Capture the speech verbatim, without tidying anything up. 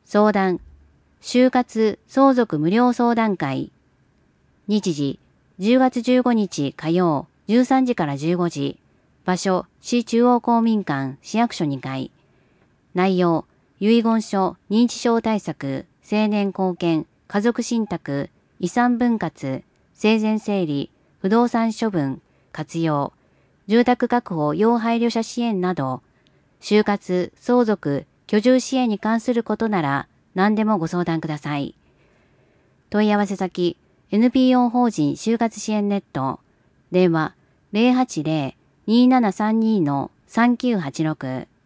相談、就活相続無料相談会。日時、じゅうがつじゅうごにち火曜、じゅうさんじからじゅうごじ。場所、市中央公民館市役所にかい。内容、遺言書、認知症対策、成年後見、家族信託、遺産分割、生前整理、不動産処分、活用、住宅確保要配慮者支援など、就活、相続、居住支援に関することなら何でもご相談ください。問い合わせ先、エヌピーオー 法人就活支援ネット、電話 ゼロはちゼロ にーななさんに さんきゅうはちろく。